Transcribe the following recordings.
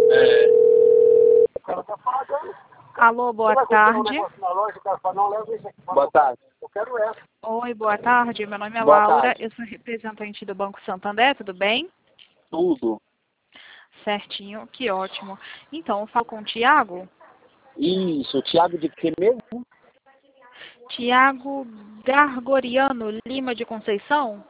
É, Alô, boa tarde. boa tarde. Oi, boa tarde. Meu nome é Boa Laura, tarde. eu sou representante do Banco Santander, tudo bem? Tudo. Certinho, que ótimo. Então, eu falo com o Tiago. Isso, Thiago de que mesmo? Tiago Gargoriano Lima de Conceição?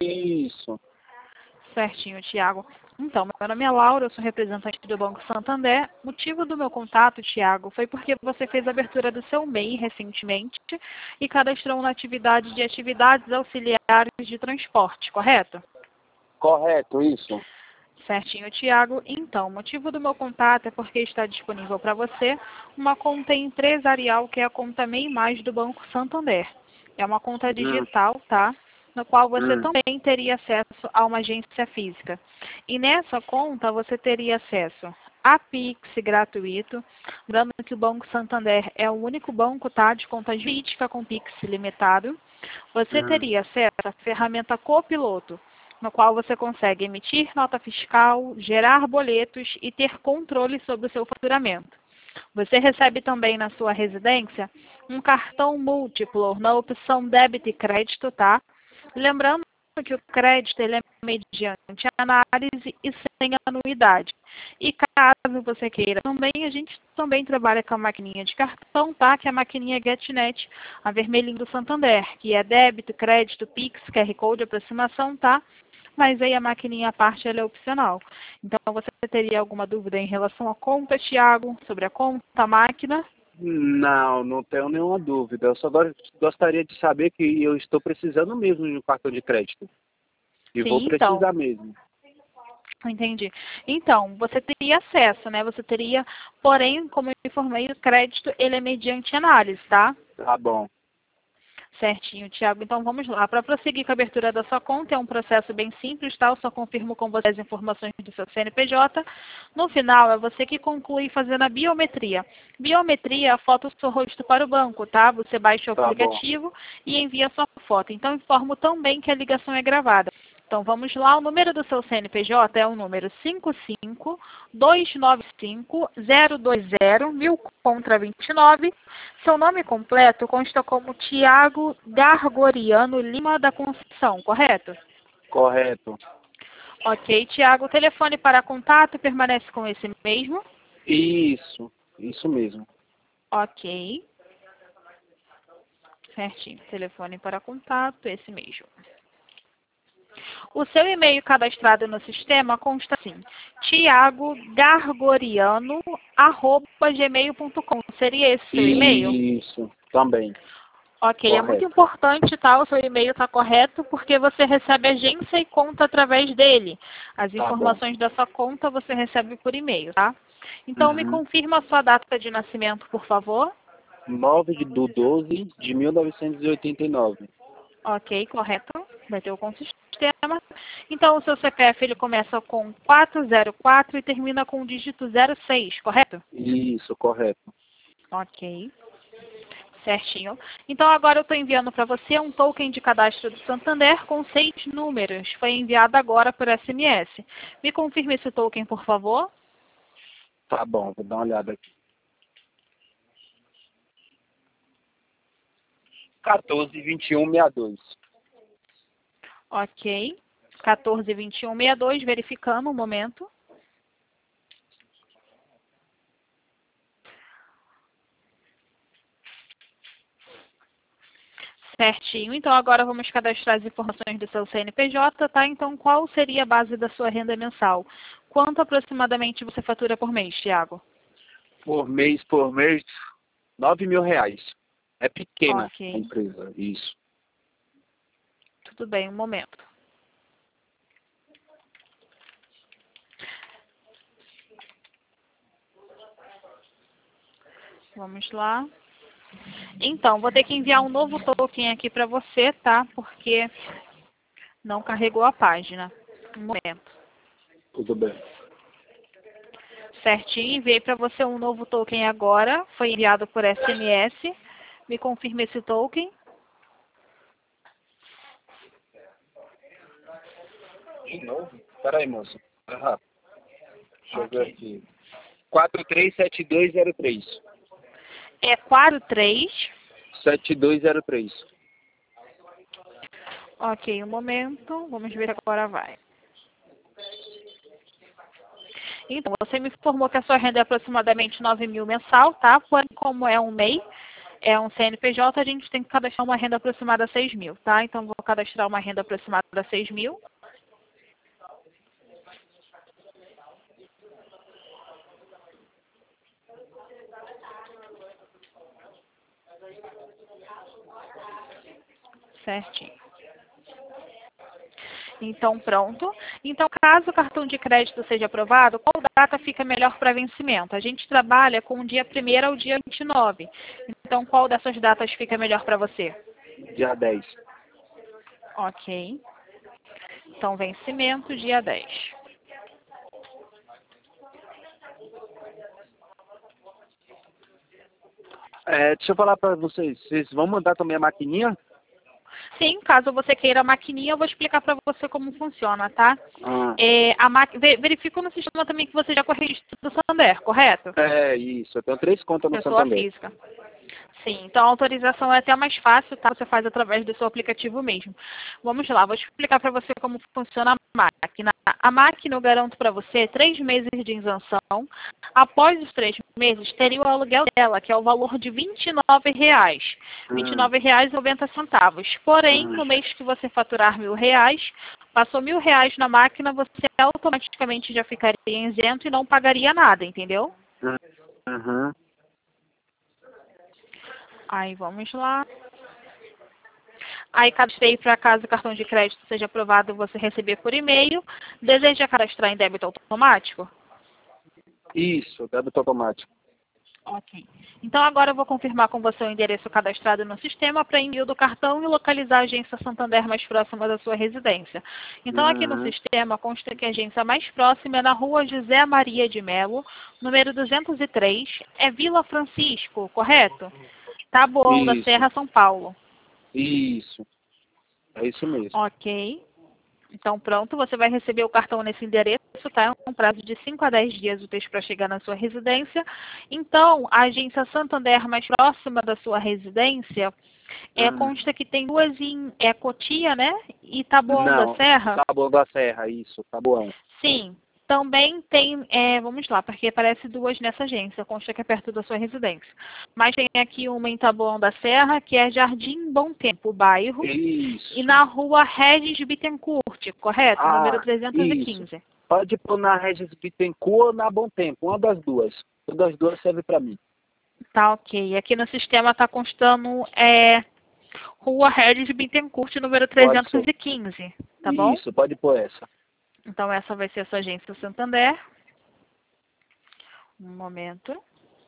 Isso. Certinho, Tiago. Então, meu nome é Laura, eu sou representante do Banco Santander. O motivo do meu contato, Tiago, foi porque você fez a abertura do seu MEI recentemente e cadastrou na atividade de atividades auxiliares de transporte, correto? Correto, isso. Certinho, Tiago. Então, o motivo do meu contato é porque está disponível para você uma conta empresarial que é a conta MEI Mais do Banco Santander. É uma conta Hum, digital, tá? No qual você hum, também teria acesso a uma agência física. E nessa conta você teria acesso a Pix gratuito. Lembrando que o Banco Santander é o único banco, tá, de conta jurídica com Pix limitado. Você hum. teria acesso à ferramenta Copiloto, no qual você consegue emitir nota fiscal, gerar boletos e ter controle sobre o seu faturamento. Você recebe também na sua residência um cartão múltiplo na opção débito e crédito, tá? Lembrando que o crédito ele é mediante análise e sem anuidade. E caso você queira também, a gente também trabalha com a maquininha de cartão, tá? Que é a maquininha GetNet, a vermelhinha do Santander, que é débito, crédito, Pix, QR Code, aproximação, tá? Mas aí a maquininha à parte ela é opcional. Então você teria alguma dúvida em relação à conta, Tiago, sobre a conta, a máquina? Não, não tenho nenhuma dúvida. Eu só gostaria de saber que eu estou precisando mesmo de um cartão de crédito. E vou Sim, então. precisar mesmo. Entendi. Então, você teria acesso, né? Você teria, porém, como eu informei, o crédito ele é mediante análise, tá? Tá bom. Certinho, Tiago. Então vamos lá. Para prosseguir com a abertura da sua conta, é um processo bem simples, tá? Eu só confirmo com você as informações do seu CNPJ. No final, é você que conclui fazendo a biometria. Biometria é a foto do seu rosto para o banco, tá? Você baixa o Tá bom. aplicativo e envia a sua foto. Então, informo também que a ligação é gravada. Então, vamos lá. O número do seu CNPJ é o número 55-295-020, 1000 contra 29. Seu nome completo consta como Tiago Gargoriano Lima da Conceição, correto? Correto. Ok, Tiago. O telefone para contato permanece com esse mesmo? Isso mesmo. Ok, certinho. Telefone para contato, esse mesmo. O seu e-mail cadastrado no sistema consta assim, tiagogargoriano@gmail.com. Seria esse seu e-mail? Isso, também. Ok, é muito Correto. importante, tá? O seu e-mail está correto, porque você recebe agência e conta através dele. As Tá bom. informações da sua conta você recebe por e-mail, tá? Então, me Uhum. confirma a sua data de nascimento, por favor. 9/12/1989. Ok, correto. Bateu com o sistema. Então, o seu CPF ele começa com 404 e termina com o dígito 06, correto? Isso, correto. Ok, certinho. Então, agora eu estou enviando para você um token de cadastro do Santander com 6 números. Foi enviado agora por SMS. Me confirme esse token, por favor. Tá bom, vou dar uma olhada aqui. 14/21/62. Ok. 142162, verificando um momento. Certinho. Então, agora vamos cadastrar as informações do seu CNPJ, tá? Então, qual seria a base da sua renda mensal? Quanto aproximadamente você fatura por mês, Tiago? Por mês, R$ 9.000. É pequena a Ok. empresa, isso. Tudo bem, um momento. Vamos lá. Então, vou ter que enviar um novo token aqui para você, tá? Porque não carregou a página. Um momento. Tudo bem. Certinho, enviei para você um novo token agora. Foi enviado por SMS. Me confirme esse token. De novo? Peraí, moço. Deixa eu ver Ok. aqui. 437203. É 43. 7203. Ok, um momento. Vamos ver se agora vai. Então, você me informou que a sua renda é aproximadamente 9.000 mensal, tá? Porém, como é um MEI, é um CNPJ, a gente tem que cadastrar uma renda aproximada a 6.000, tá? Então, vou cadastrar uma renda aproximada a 6.000. Certinho. Então, pronto. Então, caso o cartão de crédito seja aprovado, qual data fica melhor para vencimento? A gente trabalha com o dia 1º ao dia 29. Então, qual dessas datas fica melhor para você? Dia 10. Ok. Então, vencimento, dia 10. Deixa eu falar para vocês. Vocês vão mandar também a maquininha? Sim, caso você queira a maquininha, eu vou explicar para você como funciona, tá? Ah, Verifico no sistema também que você já corre registro do Santander, correto? isso. Eu tenho 3 contas no Pessoa Santander. física. Sim, então a autorização é até mais fácil, tá? Você faz através do seu aplicativo mesmo. Vamos lá, vou explicar para você como funciona a máquina. A máquina eu garanto para você 3 meses de isenção. Após os 3 meses, teria o aluguel dela, que é o valor de R$ 29,00. R$ 29,90. Porém, no mês que você faturar R$ 1.000, passou R$ 1.000 na máquina, você automaticamente já ficaria isento e não pagaria nada, entendeu? Uhum. Aí vamos lá. Aí cadastrei para caso o cartão de crédito seja aprovado, você receber por e-mail. Deseja cadastrar em débito automático? Isso, débito automático. Ok. Então agora eu vou confirmar com você o endereço cadastrado no sistema para envio do cartão e localizar a agência Santander mais próxima da sua residência. Então aqui no sistema consta que a agência mais próxima é na rua José Maria de Melo, número 203, é Vila Francisco, correto? Taboão da Isso, Serra, São Paulo. isso. É isso mesmo. Ok. Então, pronto, você vai receber o cartão nesse endereço, tá? É um prazo de 5 a 10 dias úteis para chegar na sua residência. Então, a agência Santander mais próxima da sua residência, consta que tem duas em Cotia, né? E Taboão da Não, Serra. Taboão da Serra, isso, Taboão. Sim. Também tem, vamos lá, porque aparece duas nessa agência, consta que é perto da sua residência. Mas tem aqui uma em Taboão da Serra, que é Jardim Bom Tempo, o bairro. Isso. E na rua Regis Bittencourt, correto? Número Isso. 315. Pode pôr na Regis Bittencourt ou na Bom Tempo, uma das duas. Uma das duas serve para mim. Tá, ok. Aqui no sistema está constando rua Regis Bittencourt, número Pode ser. 315. Tá bom? Isso, pode pôr essa. Então essa vai ser a sua agência Santander. Um momento.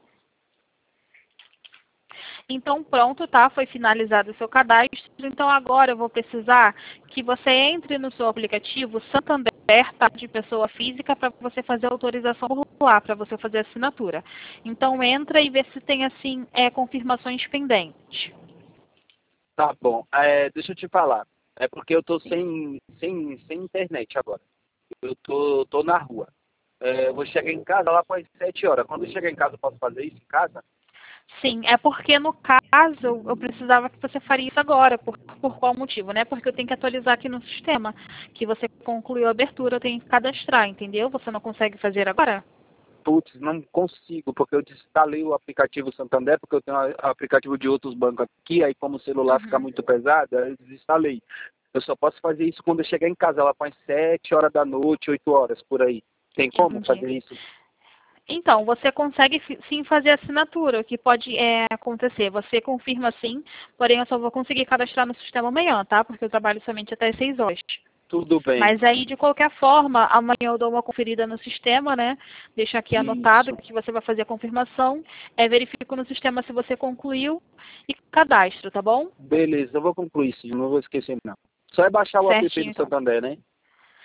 Então pronto, tá? Foi finalizado o seu cadastro. Então agora eu vou precisar que você entre no seu aplicativo Santander, tá? De pessoa física, para você fazer a autorização por lá, para você fazer a assinatura. Então entra e vê se tem assim confirmações pendentes. Tá bom. Deixa eu te falar. É porque eu tô sem internet agora. Eu tô na rua. Eu vou chegar em casa lá para as 7 horas. Quando eu chegar em casa, eu posso fazer isso em casa? Sim, é porque no caso eu precisava que você faria isso agora. Por qual motivo, né? Porque eu tenho que atualizar aqui no sistema que você concluiu a abertura, eu tenho que cadastrar, entendeu? Você não consegue fazer agora? Putz, não consigo, porque eu desinstalei o aplicativo Santander, porque eu tenho aplicativo de outros bancos aqui, aí como o celular fica muito pesado, aí eu desinstalei. Eu só posso fazer isso quando eu chegar em casa, lá para as 7 horas da noite, 8 horas, por aí. Tem como Entendi. fazer isso? Então, você consegue sim fazer a assinatura, o que pode acontecer. Você confirma sim, porém eu só vou conseguir cadastrar no sistema amanhã, tá? Porque eu trabalho somente até as 6 horas. Tudo bem. Mas aí, de qualquer forma, amanhã eu dou uma conferida no sistema, né? Deixo aqui anotado que você vai fazer a confirmação. Verifico no sistema se você concluiu e cadastro, tá bom? Beleza, eu vou concluir isso, não vou esquecer não. Só é baixar o app Certinho, do então. Santander, né?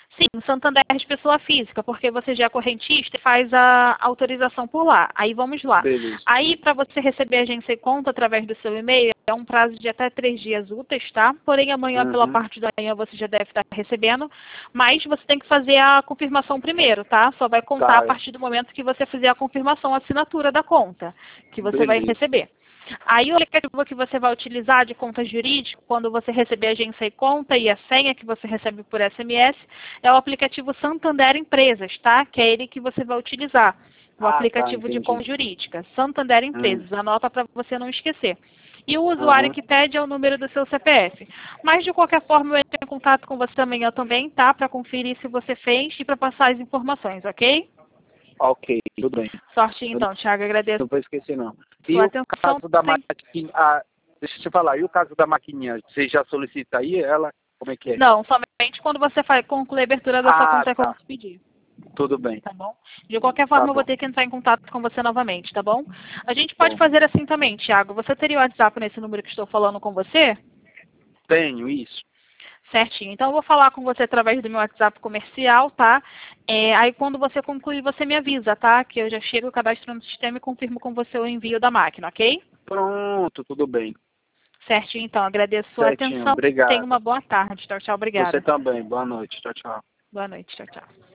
Sim, Santander é de pessoa física, porque você já é correntista e faz a autorização por lá. Aí vamos lá. Beleza. Aí, para você receber agência e conta através do seu e-mail, é um prazo de até 3 dias úteis, tá? Porém, amanhã, pela parte da manhã, você já deve estar recebendo. Mas você tem que fazer a confirmação primeiro, tá? Só vai contar a Tá, partir do momento que você fizer a confirmação, a assinatura da conta, que você vai beleza. receber. Aí o aplicativo que você vai utilizar de conta jurídica, quando você receber a agência e conta e a senha que você recebe por SMS, é o aplicativo Santander Empresas, tá? Que é ele que você vai utilizar. O aplicativo de Entendi. conta jurídica, Santander Empresas. Anota para você não esquecer. E o usuário Uhum. que pede é o número do seu CPF. Mas, de qualquer forma, eu entro em contato com você amanhã também, tá? Para conferir se você fez e para passar as informações, ok? Ok, tudo bem. Sorte então, Thiago. Agradeço Não vou esquecer, não. E sua o atenção. caso da maquininha, deixa eu te falar, e o caso da maquininha, você já solicita aí ela? Como é que é? Não, somente quando você concluir a abertura da sua conta é que eu vou Tá. te pedir. Tudo bem. Tá bom? De qualquer Tá forma, eu vou bom. ter que entrar em contato com você novamente, tá bom? A gente pode Bom. fazer assim também, Thiago. Você teria o WhatsApp nesse número que estou falando com você? Tenho isso. Certinho. Então, eu vou falar com você através do meu WhatsApp comercial, tá? Aí, quando você concluir, você me avisa, tá? Que eu já chego, cadastro no sistema e confirmo com você o envio da máquina, ok? Pronto, tudo bem. Certinho, então. Agradeço a sua Certinho, atenção. Tenha obrigado. uma boa tarde. Tchau, tchau. Você Obrigada. também. Boa noite. Tchau, tchau. Boa noite. Tchau, tchau.